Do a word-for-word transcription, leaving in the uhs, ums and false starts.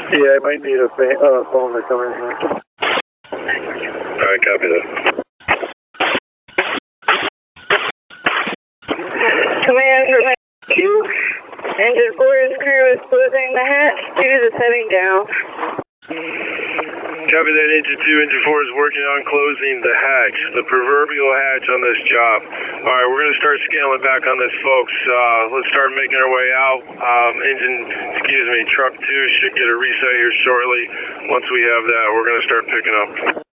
Yeah, I might need a fa uh, phone to come in here. Alright, copy that. Command, command two. Engine four's crew is closing the hatch. Two is heading down. Copy that, Engine two. Engine four is working on closing the hatch, the proverbial hatch on this job. Alright, we're going to start scaling back on this, folks. Uh, let's start making our way out. Um, engine, excuse me, truck two should get a reset here shortly. Once we have that, we're going to start picking up.